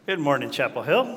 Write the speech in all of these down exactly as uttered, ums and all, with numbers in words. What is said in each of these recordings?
Good morning, Chapel Hill.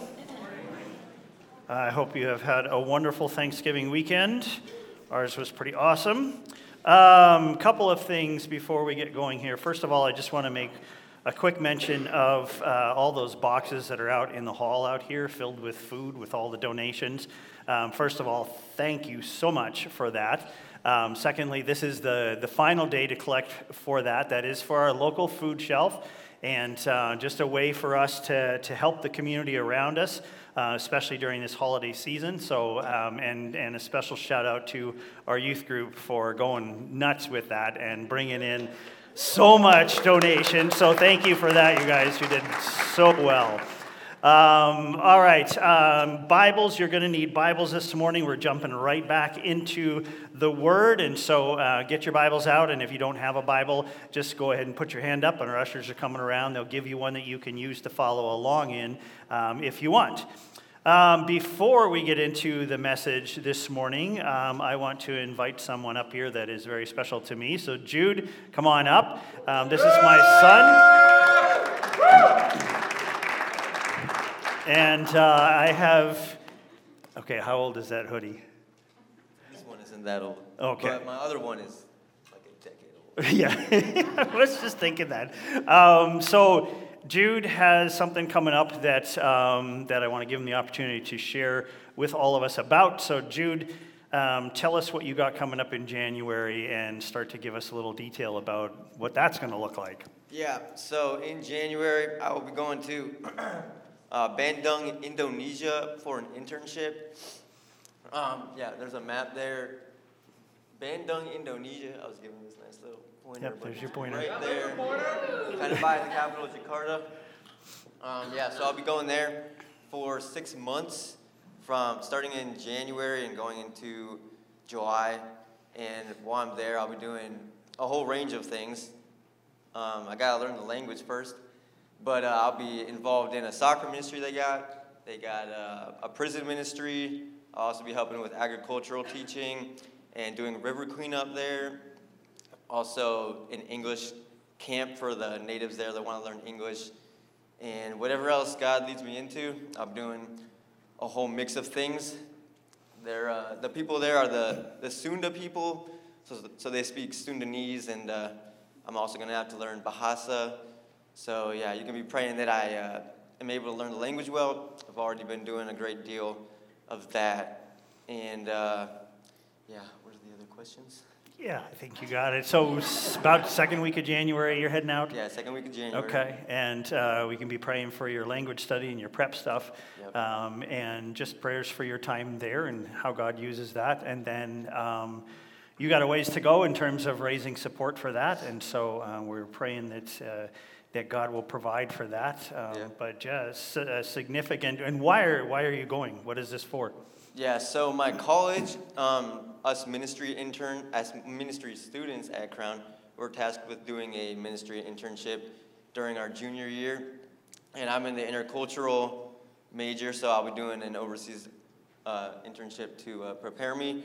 I hope you have had a wonderful Thanksgiving weekend. Ours was pretty awesome. A um, couple of things before we get going here. First of all, I just want to make a quick mention of uh, all those boxes that are out in the hall out here filled with food with all the donations. Um, first of all, thank you so much for that. Um, secondly, this is the, the final day to collect for that. That is for our local food shelf. And uh, just a way for us to, to help the community around us, uh, especially during this holiday season. So, um, and, and a special shout out to our youth group for going nuts with that and bringing in so much donation. So thank you for that, you guys. You did so well. Um, all right, um, Bibles, you're going to need Bibles this morning. We're jumping right back into the Word, and so uh, get your Bibles out, and if you don't have a Bible, just go ahead and put your hand up, and our ushers are coming around. They'll give you one that you can use to follow along in um, if you want. Um, before we get into the message this morning, um, I want to invite someone up here that is very special to me. So Jude, come on up. Um, this is my son. And uh, I have, okay, how old is that hoodie? This one isn't that old. Okay. But my other one is like a decade old. Yeah, I was just thinking that. Um, so Jude has something coming up that, um, that I want to give him the opportunity to share with all of us about. So Jude, um, tell us what you got coming up in January and start to give us a little detail about what that's going to look like. Yeah, so in January, I will be going to Uh, Bandung, Indonesia for an internship. Um, yeah, there's a map there. Bandung, Indonesia. I was giving this nice little pointer. Yep, there's your pointer. Right there. Kind of by the capital, Jakarta. Um, yeah, so I'll be going there for six months from starting in January and going into July. And while I'm there, I'll be doing a whole range of things. Um, I got to learn the language first. But uh, I'll be involved in a soccer ministry they got. They got uh, a prison ministry. I'll also be helping with agricultural teaching and doing river cleanup there. Also an English camp for the natives there that want to learn English. And whatever else God leads me into, I'm doing a whole mix of things. They're, uh, the people there are the, the Sunda people, so, so they speak Sundanese, and uh, I'm also going to have to learn Bahasa. So, yeah, you can be praying that I uh, am able to learn the language well. I've already been doing a great deal of that. And, uh, yeah, what are the other questions? Yeah, I think you got it. So about second week of January, you're heading out? Yeah, second week of January. Okay, and uh, we can be praying for your language study and your prep stuff. Yep. Um, and just prayers for your time there and how God uses that. And then um, you got a ways to go in terms of raising support for that. And so uh, we're praying that... Uh, that God will provide for that, um, yeah. but just uh, significant. And why are why are you going? What is this for? Yeah, so my college, um, us ministry intern, as ministry students at Crown, we're tasked with doing a ministry internship during our junior year, and I'm in the intercultural major, so I'll be doing an overseas uh, internship to uh, prepare me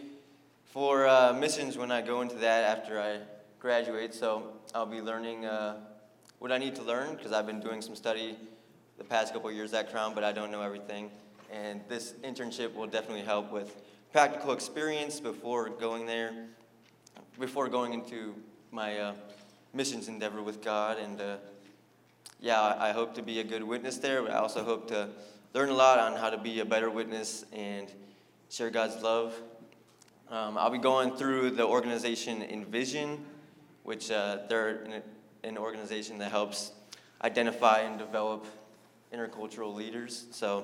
for uh, missions when I go into that after I graduate. So I'll be learning. Uh, What I need to learn, because I've been doing some study the past couple of years at Crown, but I don't know everything. And this internship will definitely help with practical experience before going there, before going into my uh, missions endeavor with God. And uh, yeah, I hope to be a good witness there, but I also hope to learn a lot on how to be a better witness and share God's love. Um, I'll be going through the organization Envision, which uh, they're in a, an organization that helps identify and develop intercultural leaders. So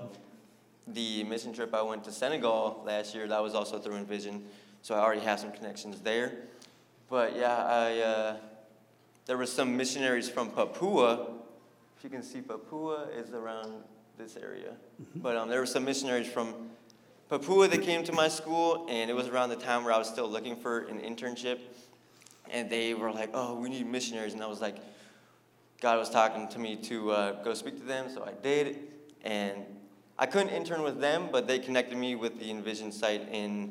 the mission trip I went to Senegal last year, that was also through Envision. So I already have some connections there. But yeah, I uh, there were some missionaries from Papua. If you can see, Papua is around this area. Mm-hmm. But um, there were some missionaries from Papua that came to my school, and it was around the time where I was still looking for an internship. And they were like, oh, we need missionaries. And I was like, God was talking to me to uh, go speak to them, so I did. And I couldn't intern with them, but they connected me with the Envision site in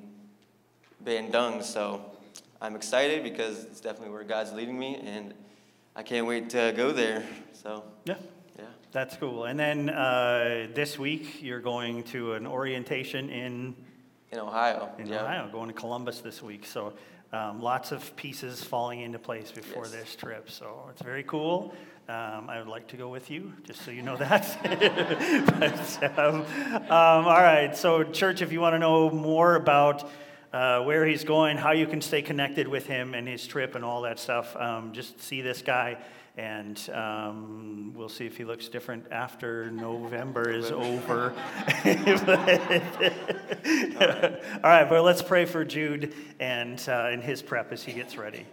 Bandung. So I'm excited because it's definitely where God's leading me, and I can't wait to go there. So yeah. Yeah. That's cool. And then uh, this week, you're going to an orientation in In Ohio. in yeah. Ohio, going to Columbus this week. So um, lots of pieces falling into place before Yes. this trip. So it's very cool. Um, I would like to go with you, just so you know that. but, um, um, all right. So, church, if you want to know more about uh, where he's going, how you can stay connected with him and his trip and all that stuff, um, just see this guy. And um, we'll see if he looks different after November is over. All right, but let's pray for Jude and, uh, and his prep as he gets ready.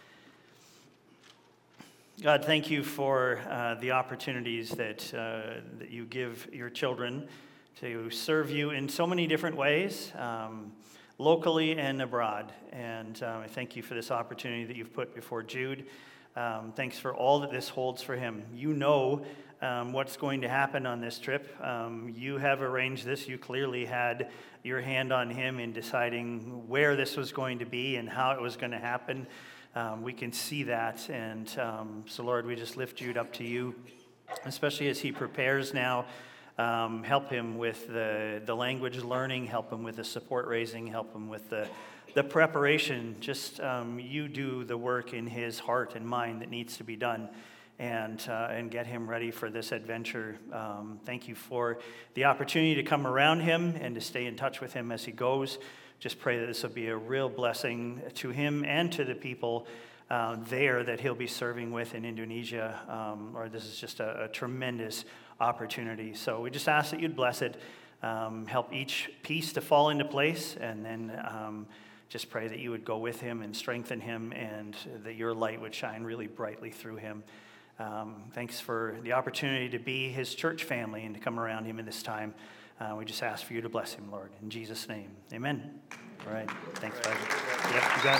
God, thank you for uh, the opportunities that, uh, that you give your children to serve you in so many different ways, um, locally and abroad. And um, I thank you for this opportunity that you've put before Jude. Um, thanks for all that this holds for him. You know um, what's going to happen on this trip. Um, you have arranged this. You clearly had your hand on him in deciding where this was going to be and how it was going to happen. Um, we can see that. And um, so, Lord, we just lift Jude up to you, especially as he prepares now. Um, help him with the, the language learning, help him with the support raising, help him with the The preparation. Just um, you do the work in his heart and mind that needs to be done, and uh, and get him ready for this adventure. Um, thank you for the opportunity to come around him and to stay in touch with him as he goes. Just pray that this will be a real blessing to him and to the people uh, there that he'll be serving with in Indonesia. Um, or this is just a, a tremendous opportunity. So we just ask that you'd bless it, um, help each piece to fall into place, and then. Um, Just pray that you would go with him and strengthen him, and that your light would shine really brightly through him. Um, thanks for the opportunity to be his church family and to come around him in this time. Uh, we just ask for you to bless him, Lord. In Jesus' name, amen. All right. Thanks, Bud. Yep, you got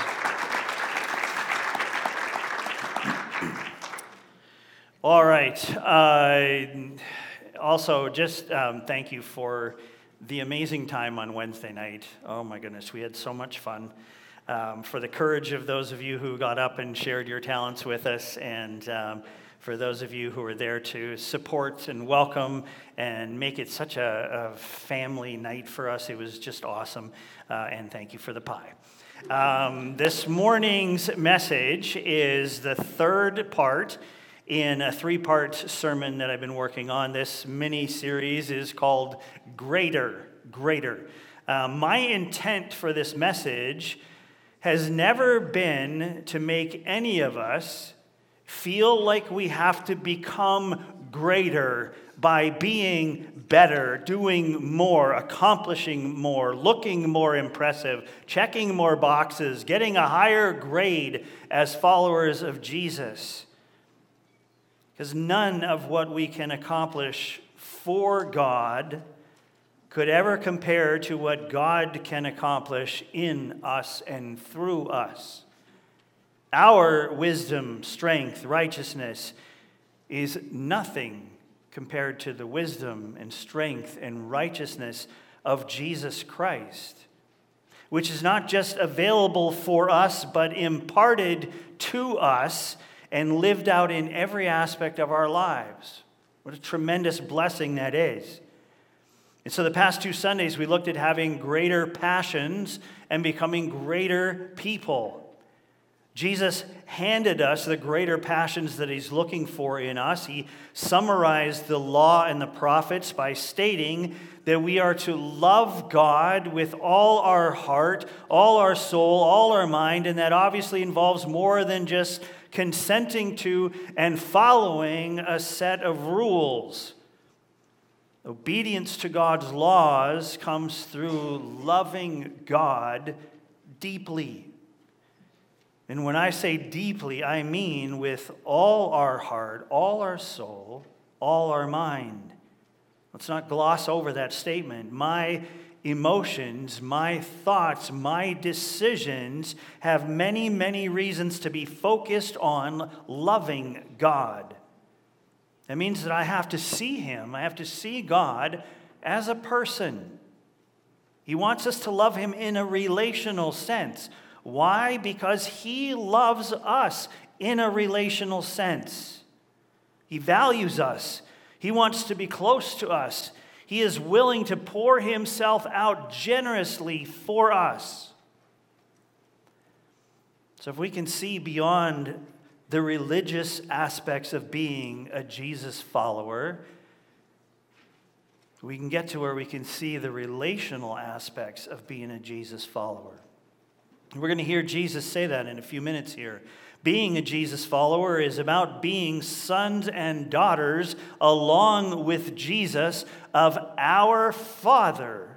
it. All right. Uh, also, just um, thank you for the amazing time on Wednesday night. Oh my goodness, we had so much fun. Um, for the courage of those of you who got up and shared your talents with us, and um, for those of you who were there to support and welcome and make it such a, a family night for us. It was just awesome, uh, and thank you for the pie. Um, this morning's message is the third part in a three-part sermon that I've been working on. This mini-series is called Greater, Greater. Uh, my intent for this message has never been to make any of us feel like we have to become greater by being better, doing more, accomplishing more, looking more impressive, checking more boxes, getting a higher grade as followers of Jesus. Because none of what we can accomplish for God could ever compare to what God can accomplish in us and through us. Our wisdom, strength, righteousness is nothing compared to the wisdom and strength and righteousness of Jesus Christ, which is not just available for us, but imparted to us and lived out in every aspect of our lives. What a tremendous blessing that is. And so the past two Sundays, we looked at having greater passions and becoming greater people. Jesus handed us the greater passions that he's looking for in us. He summarized the law and the prophets by stating that we are to love God with all our heart, all our soul, all our mind, and that obviously involves more than just consenting to and following a set of rules. Obedience to God's laws comes through loving God deeply. And when I say deeply, I mean with all our heart, all our soul, all our mind. Let's not gloss over that statement. My emotions, my thoughts, my decisions have many, many reasons to be focused on loving God. That means that I have to see him. I have to see God as a person. He wants us to love him in a relational sense. Why? Because he loves us in a relational sense. He values us. He wants to be close to us. He is willing to pour himself out generously for us. So if we can see beyond the religious aspects of being a Jesus follower, we can get to where we can see the relational aspects of being a Jesus follower. We're going to hear Jesus say that in a few minutes here. Being a Jesus follower is about being sons and daughters along with Jesus of our Father.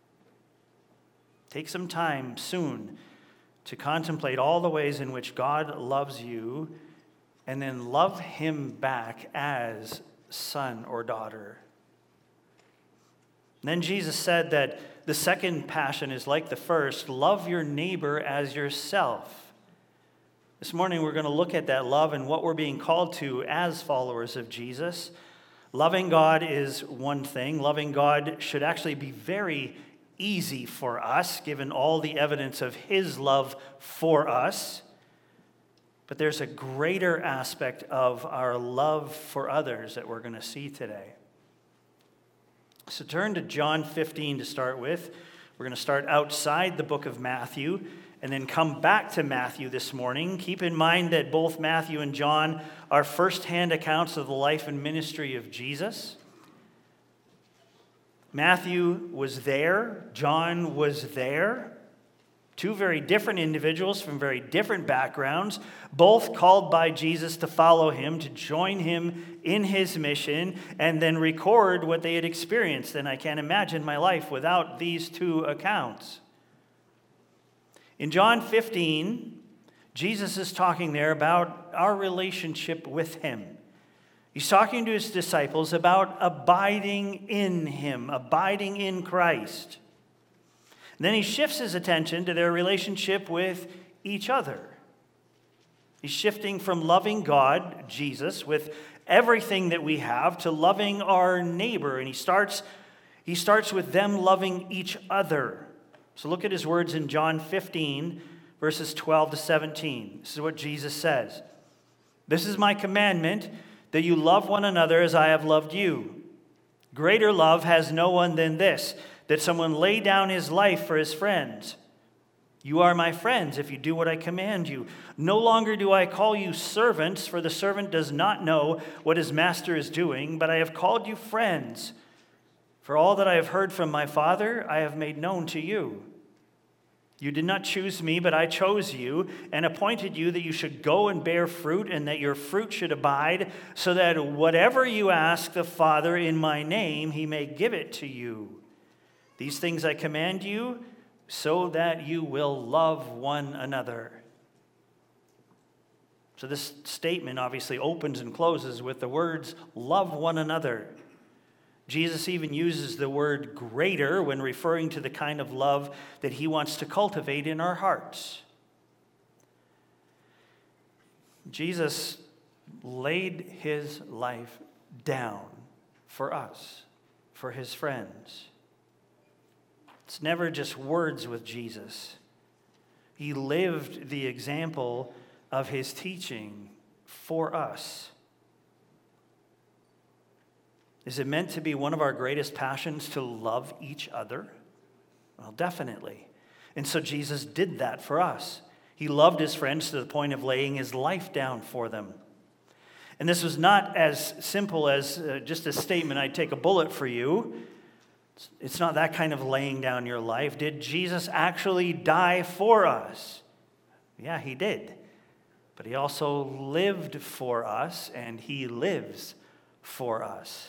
Take some time soon to contemplate all the ways in which God loves you and then love him back as son or daughter. And then Jesus said that the second passion is like the first, love your neighbor as yourself. This morning we're going to look at that love and what we're being called to as followers of Jesus. Loving God is one thing. Loving God should actually be very easy for us, given all the evidence of his love for us. But there's a greater aspect of our love for others that we're going to see today. So turn to John fifteen to start with. We're going to start outside the book of Matthew and then come back to Matthew this morning. Keep in mind that both Matthew and John are first-hand accounts of the life and ministry of Jesus. Matthew was there. John was there. Two very different individuals from very different backgrounds, both called by Jesus to follow him, to join him in his mission, and then record what they had experienced. And I can't imagine my life without these two accounts. In John fifteen, Jesus is talking there about our relationship with him. He's talking to his disciples about abiding in him, abiding in Christ. And then he shifts his attention to their relationship with each other. He's shifting from loving God, Jesus, with everything that we have to loving our neighbor. And he starts, he starts with them loving each other. So look at his words in John fifteen, verses twelve to seventeen. This is what Jesus says. This is my commandment, that you love one another as I have loved you. Greater love has no one than this, that someone lay down his life for his friends. You are my friends if you do what I command you. No longer do I call you servants, for the servant does not know what his master is doing, but I have called you friends. For all that I have heard from my Father, I have made known to you. You did not choose me, but I chose you and appointed you that you should go and bear fruit and that your fruit should abide, so that whatever you ask the Father in my name, he may give it to you. These things I command you so that you will love one another. So this statement obviously opens and closes with the words, love one another. Jesus even uses the word greater when referring to the kind of love that he wants to cultivate in our hearts. Jesus laid his life down for us, for his friends. It's never just words with Jesus. He lived the example of his teaching for us. Is it meant to be one of our greatest passions to love each other? Well, definitely. And so Jesus did that for us. He loved his friends to the point of laying his life down for them. And this was not as simple as uh, just a statement, I'd take a bullet for you. It's not that kind of laying down your life. Did Jesus actually die for us? Yeah, he did. But he also lived for us, and he lives for us.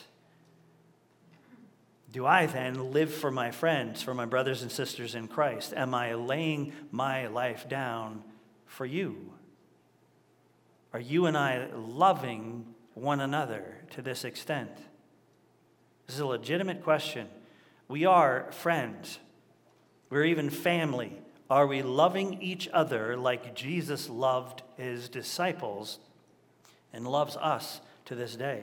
Do I then live for my friends, for my brothers and sisters in Christ? Am I laying my life down for you? Are you and I loving one another to this extent? This is a legitimate question. We are friends. We're even family. Are we loving each other like Jesus loved his disciples and loves us to this day?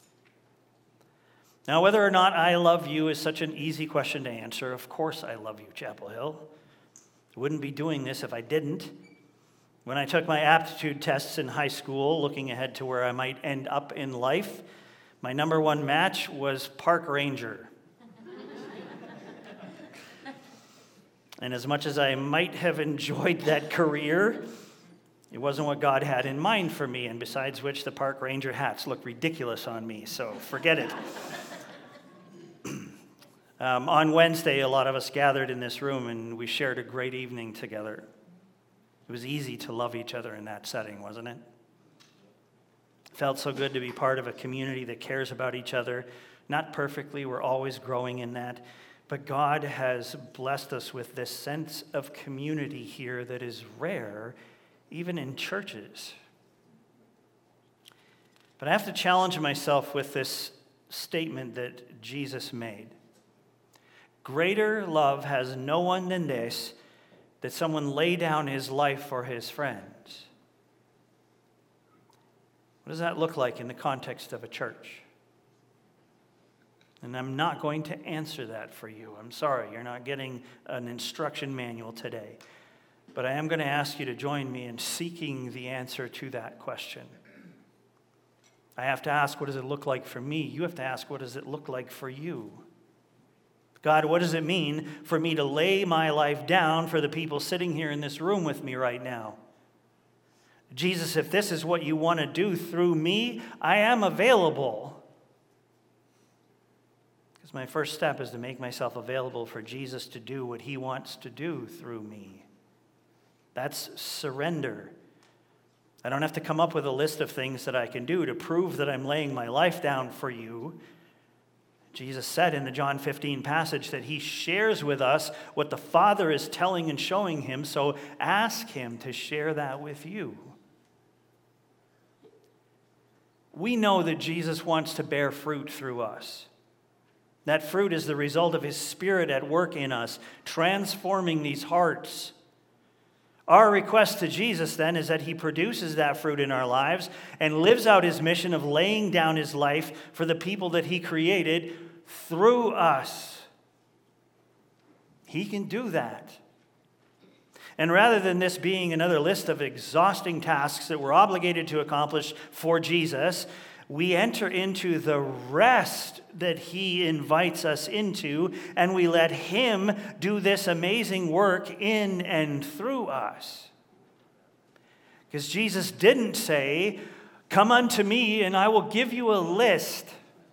Now, whether or not I love you is such an easy question to answer. Of course I love you, Chapel Hill. I wouldn't be doing this if I didn't. When I took my aptitude tests in high school, looking ahead to where I might end up in life, My number one match was park ranger. And as much as I might have enjoyed that career, it wasn't what God had in mind for me, and besides which, the park ranger hats look ridiculous on me, so forget it. um, on Wednesday, a lot of us gathered in this room, and we shared a great evening together. It was easy to love each other in that setting, wasn't it? It felt so good to be part of a community that cares about each other. Not perfectly, we're always growing in that. But God has blessed us with this sense of community here that is rare, even in churches. But I have to challenge myself with this statement that Jesus made. Greater love has no one than this, that someone lay down his life for his friends. What does that look like in the context of a church? And I'm not going to answer that for you. I'm sorry, you're not getting an instruction manual today. But I am going to ask you to join me in seeking the answer to that question. I have to ask, what does it look like for me? You have to ask, what does it look like for you? God, what does it mean for me to lay my life down for the people sitting here in this room with me right now? Jesus, if this is what you want to do through me, I am available. Because my first step is to make myself available for Jesus to do what he wants to do through me. That's surrender. I don't have to come up with a list of things that I can do to prove that I'm laying my life down for you. Jesus said in the John fifteen passage that he shares with us what the Father is telling and showing him, so ask him to share that with you. We know that Jesus wants to bear fruit through us. That fruit is the result of his Spirit at work in us, transforming these hearts. Our request to Jesus, then, is that he produces that fruit in our lives and lives out his mission of laying down his life for the people that he created through us. He can do that. And rather than this being another list of exhausting tasks that we're obligated to accomplish for Jesus, we enter into the rest that he invites us into, and we let him do this amazing work in and through us. Because Jesus didn't say, "Come unto me and I will give you a list."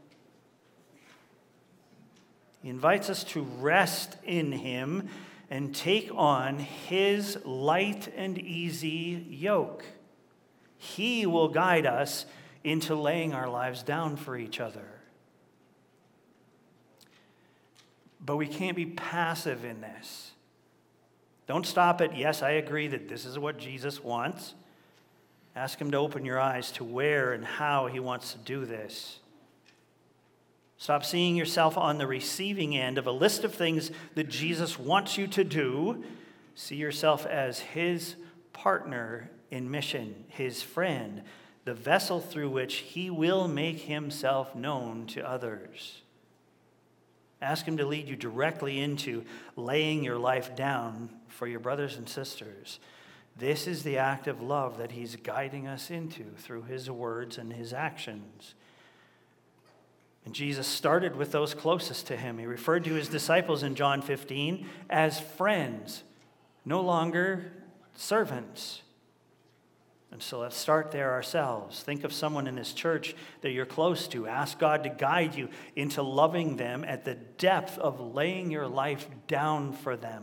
He invites us to rest in him and take on his light and easy yoke. He will guide us into laying our lives down for each other. But we can't be passive in this. Don't stop at, yes, I agree that this is what Jesus wants. Ask him to open your eyes to where and how he wants to do this. Stop seeing yourself on the receiving end of a list of things that Jesus wants you to do. See yourself as his partner in mission, his friend, the vessel through which he will make himself known to others. Ask him to lead you directly into laying your life down for your brothers and sisters. This is the act of love that he's guiding us into through his words and his actions. And Jesus started with those closest to him. He referred to his disciples in John fifteen as friends, no longer servants. And so let's start there ourselves. Think of someone in this church that you're close to. Ask God to guide you into loving them at the depth of laying your life down for them.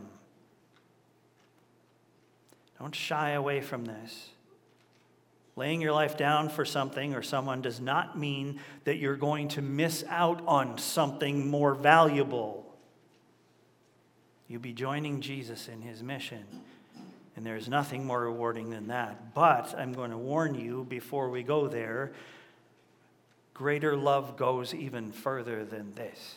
Don't shy away from this. Laying your life down for something or someone does not mean that you're going to miss out on something more valuable. You'll be joining Jesus in his mission. And there's nothing more rewarding than that. But I'm going to warn you before we go there, greater love goes even further than this.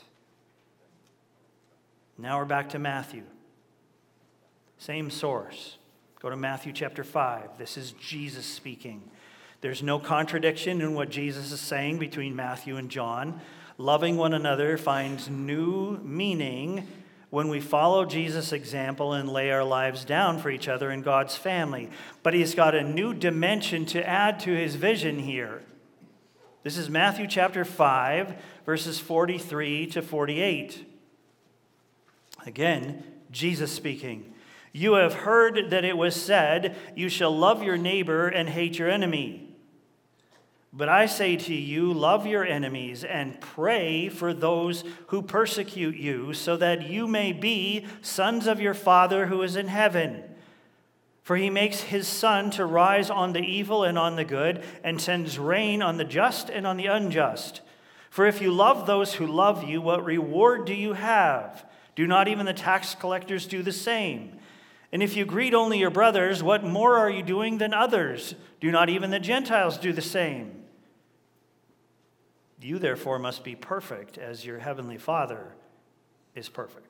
Now we're back to Matthew. Same source. Go to Matthew chapter five. This is Jesus speaking. There's no contradiction in what Jesus is saying between Matthew and John. Loving one another finds new meaning when we follow Jesus' example and lay our lives down for each other in God's family. But he's got a new dimension to add to his vision here. This is Matthew chapter five, verses forty-three to forty-eight. Again, Jesus speaking. You have heard that it was said, you shall love your neighbor and hate your enemy. But I say to you, love your enemies and pray for those who persecute you, so that you may be sons of your Father who is in heaven. For he makes his sun to rise on the evil and on the good, and sends rain on the just and on the unjust. For if you love those who love you, what reward do you have? Do not even the tax collectors do the same? And if you greet only your brothers, what more are you doing than others? Do not even the Gentiles do the same? You therefore must be perfect, as your heavenly Father is perfect.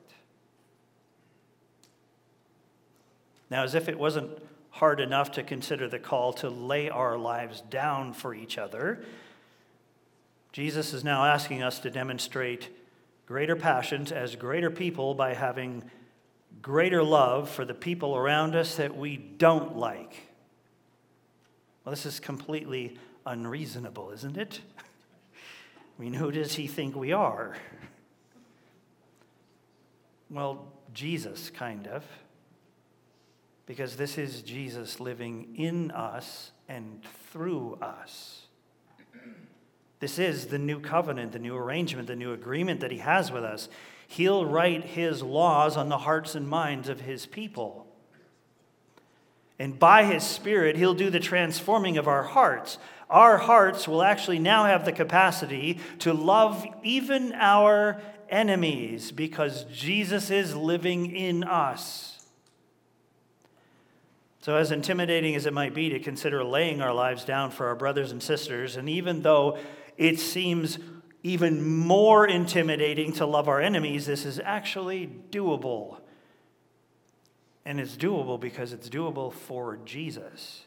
Now, as if it wasn't hard enough to consider the call to lay our lives down for each other, Jesus is now asking us to demonstrate greater passions as greater people by having greater love for the people around us that we don't like. Well, this is completely unreasonable, isn't it? I mean, who does he think we are? Well, Jesus, kind of. Because this is Jesus living in us and through us. This is the new covenant, the new arrangement, the new agreement that he has with us. He'll write his laws on the hearts and minds of his people. And by his Spirit, he'll do the transforming of our hearts. Our hearts will actually now have the capacity to love even our enemies because Jesus is living in us. So as intimidating as it might be to consider laying our lives down for our brothers and sisters, and even though it seems even more intimidating to love our enemies, this is actually doable. And it's doable because it's doable for Jesus.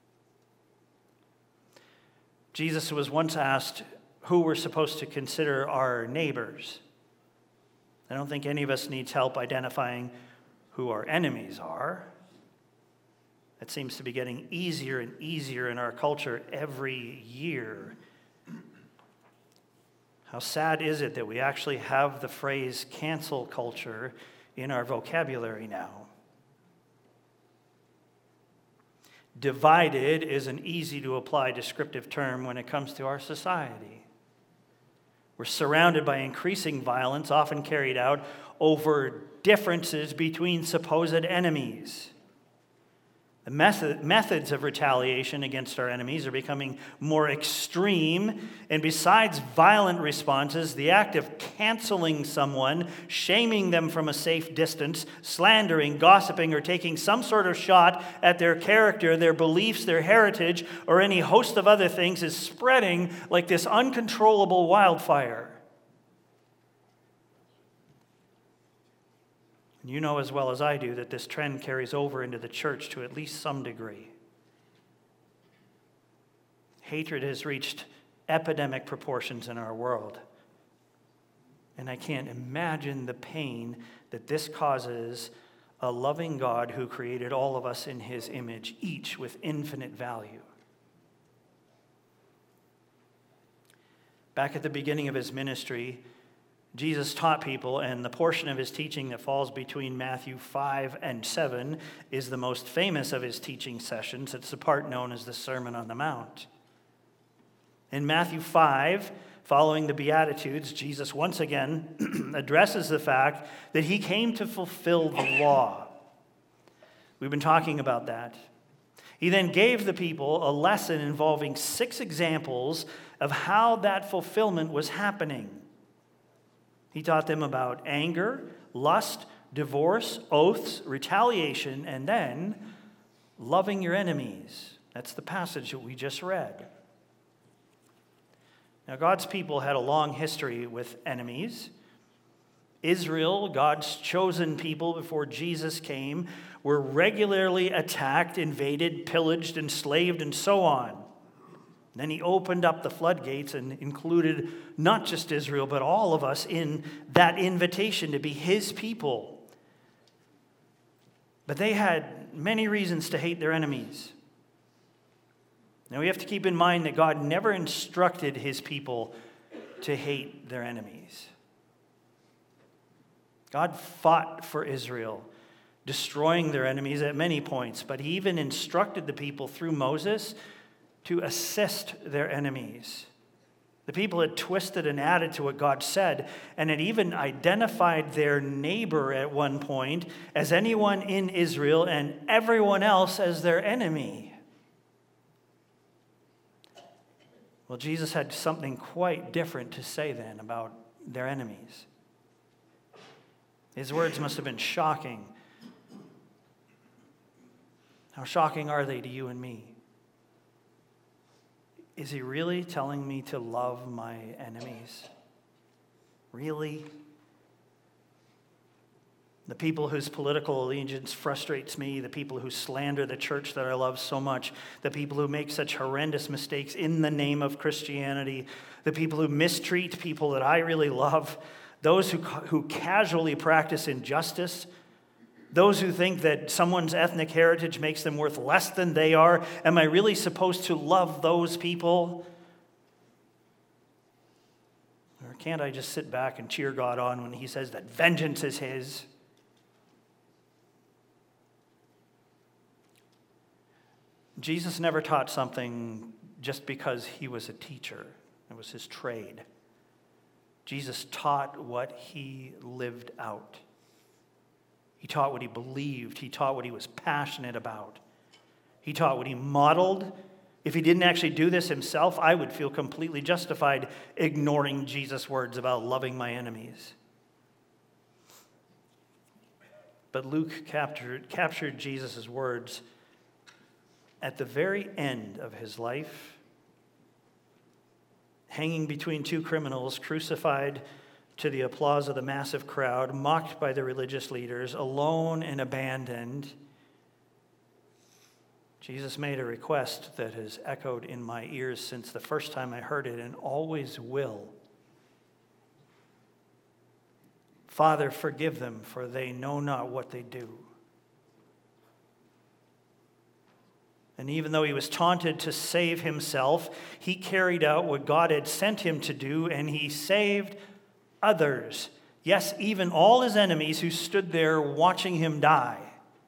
Jesus was once asked who we're supposed to consider our neighbors. I don't think any of us needs help identifying who our enemies are. It seems to be getting easier and easier in our culture every year. How sad is it that we actually have the phrase cancel culture in our vocabulary now? Divided is an easy to apply descriptive term when it comes to our society. We're surrounded by increasing violence, often carried out over differences between supposed enemies. The method, methods of retaliation against our enemies are becoming more extreme, and besides violent responses, the act of canceling someone, shaming them from a safe distance, slandering, gossiping, or taking some sort of shot at their character, their beliefs, their heritage, or any host of other things is spreading like this uncontrollable wildfire. You know as well as I do that this trend carries over into the church to at least some degree. Hatred has reached epidemic proportions in our world. And I can't imagine the pain that this causes a loving God who created all of us in his image, each with infinite value. Back at the beginning of his ministry, Jesus taught people, and the portion of his teaching that falls between Matthew five and seven is the most famous of his teaching sessions. It's the part known as the Sermon on the Mount. In Matthew five, following the Beatitudes, Jesus once again addresses the fact that he came to fulfill the law. We've been talking about that. He then gave the people a lesson involving six examples of how that fulfillment was happening. He taught them about anger, lust, divorce, oaths, retaliation, and then loving your enemies. That's the passage that we just read. Now, God's people had a long history with enemies. Israel, God's chosen people before Jesus came, were regularly attacked, invaded, pillaged, enslaved, and so on. Then he opened up the floodgates and included not just Israel, but all of us in that invitation to be his people. But they had many reasons to hate their enemies. Now we have to keep in mind that God never instructed his people to hate their enemies. God fought for Israel, destroying their enemies at many points, but he even instructed the people through Moses to assist their enemies. The people had twisted and added to what God said, and had even identified their neighbor at one point as anyone in Israel and everyone else as their enemy. Well, Jesus had something quite different to say then about their enemies. His words must have been shocking. How shocking are they to you and me? Is he really telling me to love my enemies? Really? The people whose political allegiance frustrates me, the people who slander the church that I love so much, the people who make such horrendous mistakes in the name of Christianity, the people who mistreat people that I really love, those who, who casually practice injustice, those who think that someone's ethnic heritage makes them worth less than they are. Am I really supposed to love those people? Or can't I just sit back and cheer God on when he says that vengeance is his? Jesus never taught something just because he was a teacher. It was his trade. Jesus taught what he lived out. He taught what he believed. He taught what he was passionate about. He taught what he modeled. If he didn't actually do this himself, I would feel completely justified ignoring Jesus' words about loving my enemies. But Luke captured, captured Jesus' words at the very end of his life, hanging between two criminals, crucified to the applause of the massive crowd, mocked by the religious leaders, alone and abandoned. Jesus made a request that has echoed in my ears since the first time I heard it and always will. Father, forgive them, for they know not what they do. And even though he was taunted to save himself, he carried out what God had sent him to do, and he saved others. Yes, even all his enemies who stood there watching him die.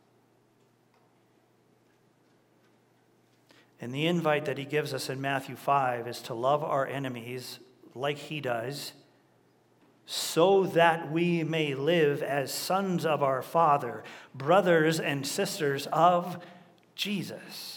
And the invite that he gives us in Matthew five is to love our enemies like he does, so that we may live as sons of our Father, brothers and sisters of Jesus.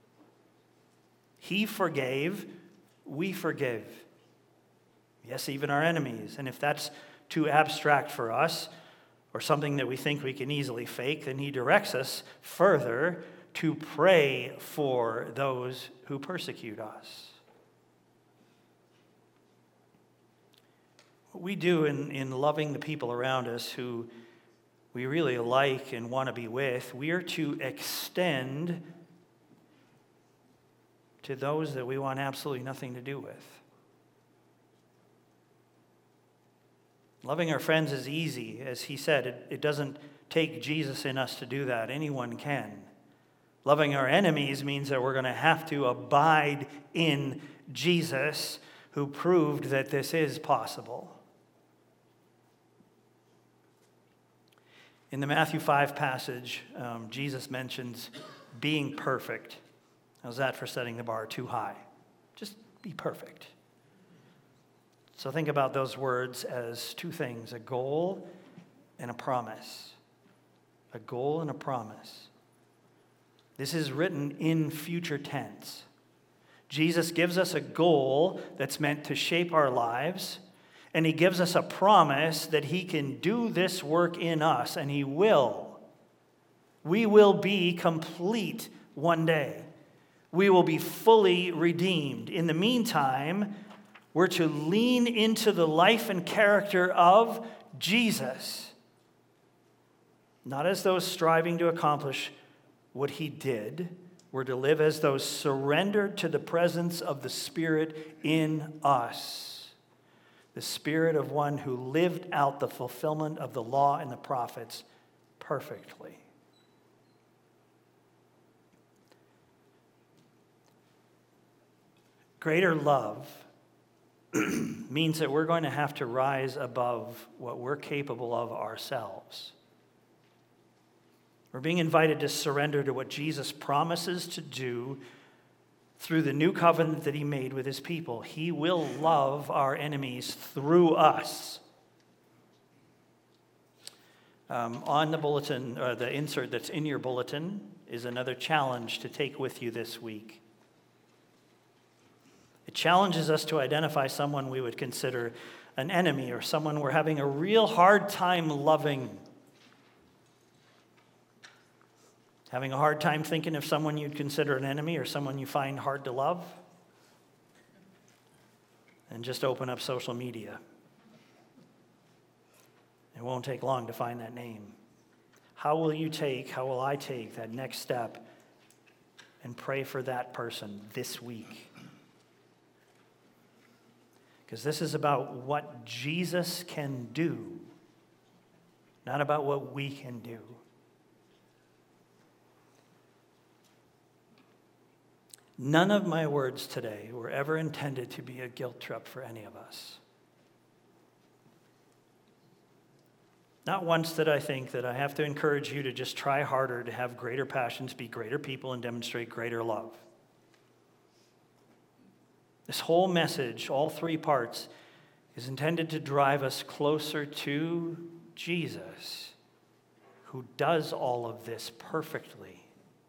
He forgave, we forgive. Yes, even our enemies. And if that's too abstract for us, or something that we think we can easily fake, then he directs us further to pray for those who persecute us. What we do in, in loving the people around us who we really like and want to be with, we are to extend to those that we want absolutely nothing to do with. Loving our friends is easy. As he said, it, it doesn't take Jesus in us to do that. Anyone can. Loving our enemies means that we're going to have to abide in Jesus, who proved that this is possible. In the Matthew five passage, um, Jesus mentions being perfect. How's that for setting the bar too high? Just be perfect. So think about those words as two things, a goal and a promise. A goal and a promise. This is written in future tense. Jesus gives us a goal that's meant to shape our lives, and he gives us a promise that he can do this work in us, and he will. We will be complete one day. We will be fully redeemed. In the meantime, we're to lean into the life and character of Jesus, not as those striving to accomplish what he did. We're to live as those surrendered to the presence of the Spirit in us, the Spirit of one who lived out the fulfillment of the law and the prophets perfectly. Greater love means that we're going to have to rise above what we're capable of ourselves. We're being invited to surrender to what Jesus promises to do through the new covenant that he made with his people. He will love our enemies through us. Um, on the bulletin, or the insert that's in your bulletin, is another challenge to take with you this week. It challenges us to identify someone we would consider an enemy or someone we're having a real hard time loving. Having a hard time thinking of someone you'd consider an enemy or someone you find hard to love? And just open up social media. It won't take long to find that name. How will you take, how will I take that next step and pray for that person this week? Because this is about what Jesus can do, not about what we can do. None of my words today were ever intended to be a guilt trip for any of us. Not once did I think that I have to encourage you to just try harder to have greater passions, be greater people, and demonstrate greater love. This whole message, all three parts, is intended to drive us closer to Jesus, who does all of this perfectly.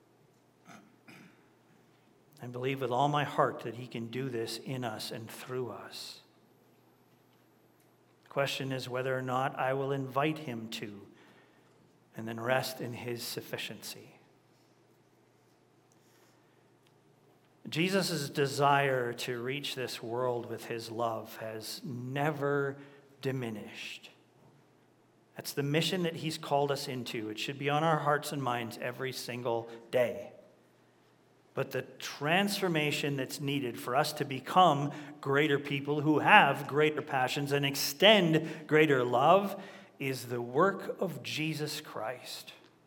I believe with all my heart that he can do this in us and through us. The question is whether or not I will invite him to, and then rest in his sufficiency. Jesus' desire to reach this world with his love has never diminished. That's the mission that he's called us into. It should be on our hearts and minds every single day. But the transformation that's needed for us to become greater people who have greater passions and extend greater love is the work of Jesus Christ.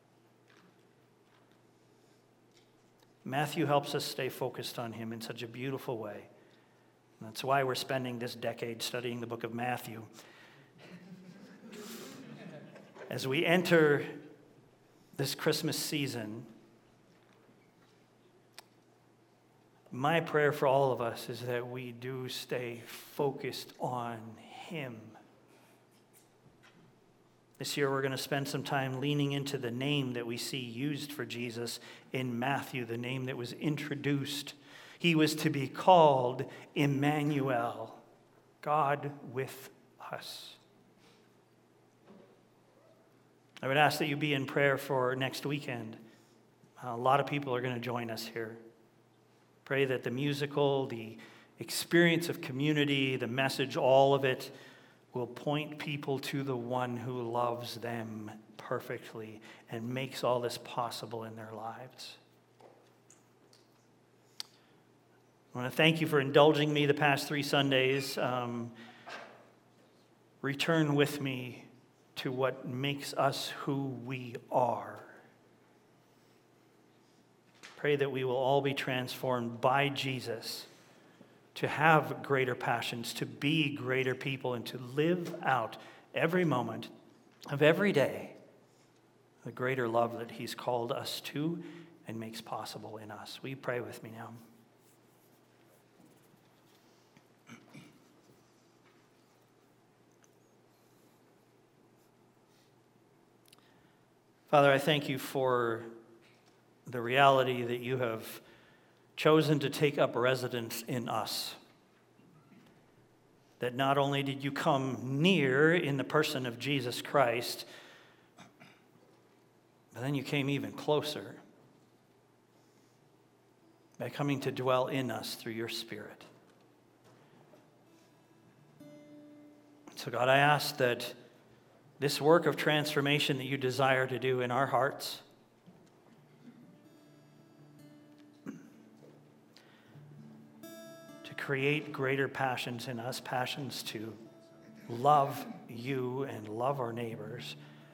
Matthew helps us stay focused on him in such a beautiful way. And that's why we're spending this decade studying the book of Matthew. As we enter this Christmas season, my prayer for all of us is that we do stay focused on him. This year we're going to spend some time leaning into the name that we see used for Jesus in Matthew, the name that was introduced. He was to be called Emmanuel, God with us. I would ask that you be in prayer for next weekend. A lot of people are going to join us here. Pray that the musical, the experience of community, the message, all of it will point people to the one who loves them perfectly and makes all this possible in their lives. I want to thank you for indulging me the past three Sundays. Um, return with me to what makes us who we are. Pray that we will all be transformed by Jesus to have greater passions, to be greater people, and to live out every moment of every day the greater love that he's called us to and makes possible in us. Will you pray with me now? Father, I thank you for the reality that you have chosen to take up residence in us. That not only did you come near in the person of Jesus Christ, but then you came even closer by coming to dwell in us through your Spirit. So God, I ask that this work of transformation that you desire to do in our hearts, create greater passions in us, passions to love you and love our neighbors.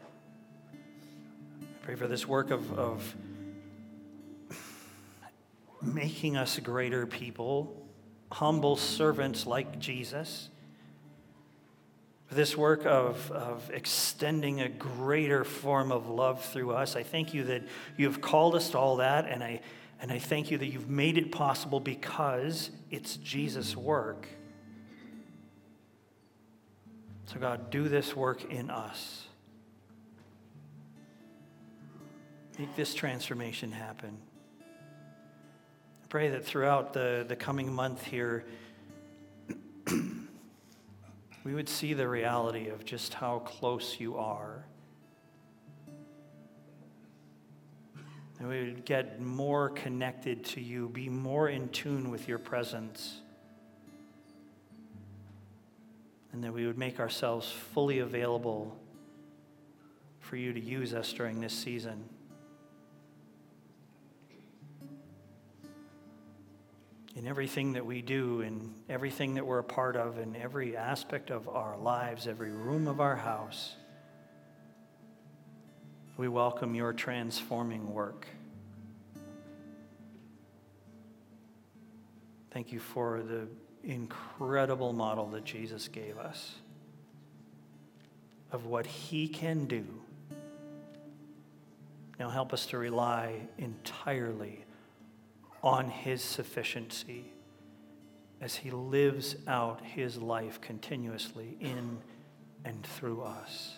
I pray for this work of, of making us greater people humble servants like Jesus, for this work of, of extending a greater form of love through us. I thank you that you have called us to all that, and I, and I thank you that you've made it possible because it's Jesus' work. So God, do this work in us. Make this transformation happen. I pray that throughout the, the coming month here, we would see the reality of just how close you are. And we would get more connected to you, be more in tune with your presence. And that we would make ourselves fully available for you to use us during this season. In everything that we do, in everything that we're a part of, in every aspect of our lives, every room of our house, we welcome your transforming work. Thank you for the incredible model that Jesus gave us of what he can do. Now help us to rely entirely on his sufficiency as he lives out his life continuously in and through us.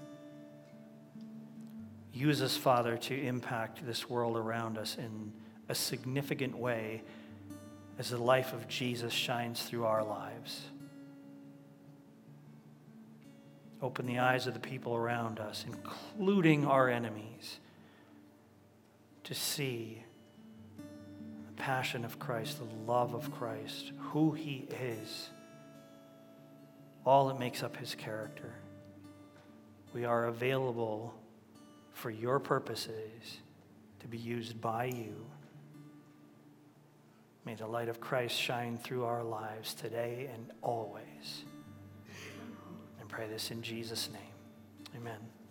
Use us, Father, to impact this world around us in a significant way as the life of Jesus shines through our lives. Open the eyes of the people around us, including our enemies, to see the passion of Christ, the love of Christ, who he is, all that makes up his character. We are available for your purposes to be used by you. May the light of Christ shine through our lives today and always. And pray this in Jesus' name. Amen.